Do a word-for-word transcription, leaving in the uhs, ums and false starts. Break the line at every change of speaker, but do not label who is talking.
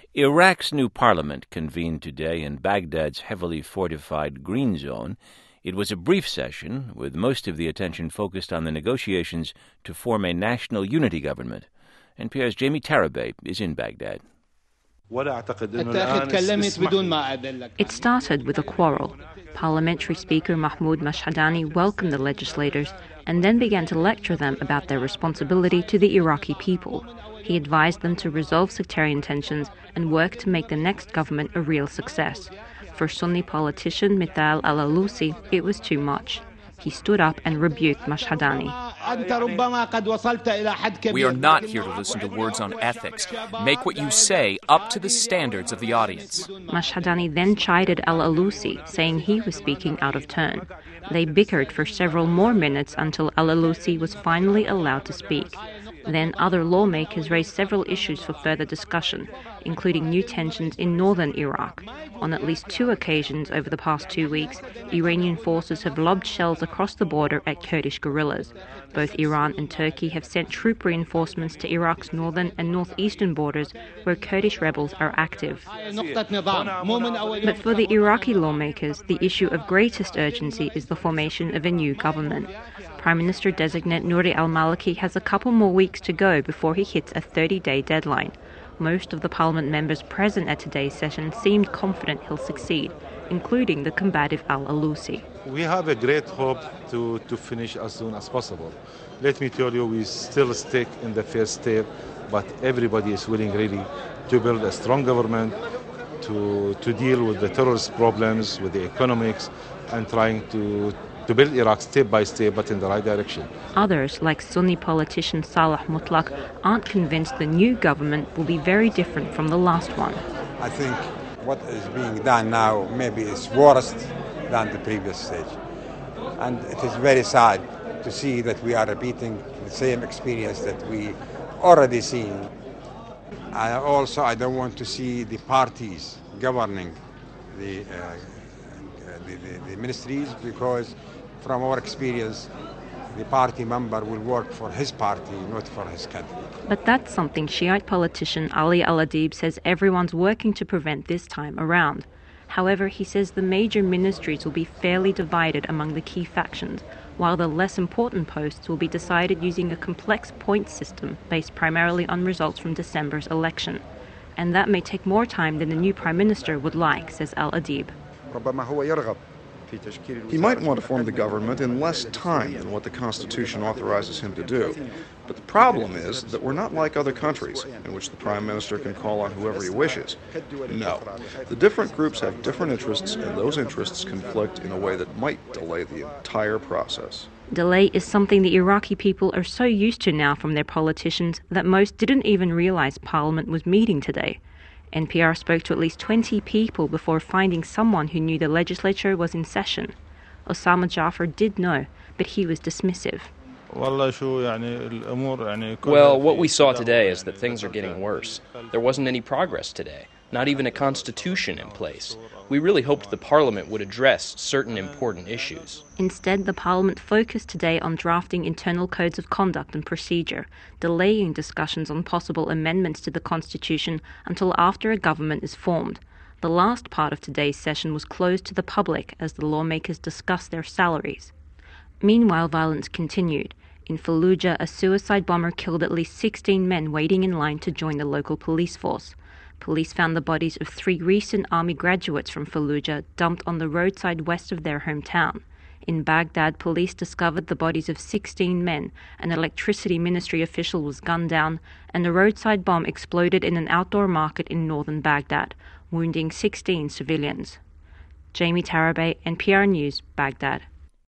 Iraq's new parliament convened today in Baghdad's heavily fortified Green Zone. It was a brief session, with most of the attention focused on the negotiations to form a national unity government. N P R's Jamie Tarabay is in Baghdad.
It started with a quarrel. Parliamentary Speaker Mahmoud Mashhadani welcomed the legislators and then began to lecture them about their responsibility to the Iraqi people. He advised them to resolve sectarian tensions and work to make the next government a real success. For Sunni politician Mithal al-Alusi, it was too much. He stood up and rebuked Mashhadani.
We are not here to listen to words on ethics. Make what you say up to the standards of the audience.
Mashhadani then chided al-Alusi, saying he was speaking out of turn. They bickered for several more minutes until al-Alusi was finally allowed to speak. Then other lawmakers raised several issues for further discussion, including new tensions in northern Iraq. On at least two occasions over the past two weeks, Iranian forces have lobbed shells across the border at Kurdish guerrillas. Both Iran and Turkey have sent troop reinforcements to Iraq's northern and northeastern borders, where Kurdish rebels are active. But for the Iraqi lawmakers, the issue of greatest urgency is the formation of a new government. Prime Minister-designate Nouri al-Maliki has a couple more weeks to go before he hits a thirty-day deadline. Most of the parliament members present at today's session seemed confident he'll succeed, including the combative al-Alusi.
We have a great hope to, to finish as soon as possible. Let me tell you, we still stick in the first step, but everybody is willing really to build a strong government, to, to deal with the terrorist problems, with the economics, and trying to to build Iraq step by step, but in the right direction.
Others, like Sunni politician Salah Mutlaq, aren't convinced the new government will be very different from the last one.
I think what is being done now maybe is worse than the previous stage. And it is very sad to see that we are repeating the same experience that we already seen. And also, I don't want to see the parties governing the, uh, the, the, the ministries, because from our experience, the party member will work for his party, not for his country.
But that's something Shiite politician Ali Al-Adib says everyone's working to prevent this time around. However, he says the major ministries will be fairly divided among the key factions, while the less important posts will be decided using a complex points system based primarily on results from December's election. And that may take more time than the new prime minister would like, says Al-Adib.
He might want to form the government in less time than what the Constitution authorizes him to do. But the problem is that we're not like other countries, in which the Prime Minister can call on whoever he wishes. No. The different groups have different interests, and those interests conflict in a way that might delay the entire process.
Delay is something the Iraqi people are so used to now from their politicians that most didn't even realize Parliament was meeting today. N P R spoke to at least twenty people before finding someone who knew the legislature was in session. Osama Jafar did know, but he was dismissive.
Well, what we saw today is that things are getting worse. There wasn't any progress today, not even a constitution in place. We really hoped the parliament would address certain important issues.
Instead, the parliament focused today on drafting internal codes of conduct and procedure, delaying discussions on possible amendments to the constitution until after a government is formed. The last part of today's session was closed to the public as the lawmakers discussed their salaries. Meanwhile, violence continued. In Fallujah, a suicide bomber killed at least sixteen men waiting in line to join the local police force. Police found the bodies of three recent army graduates from Fallujah dumped on the roadside west of their hometown. In Baghdad, police discovered the bodies of sixteen men, an electricity ministry official was gunned down, and a roadside bomb exploded in an outdoor market in northern Baghdad, wounding sixteen civilians. Jamie Tarabay, N P R News, Baghdad.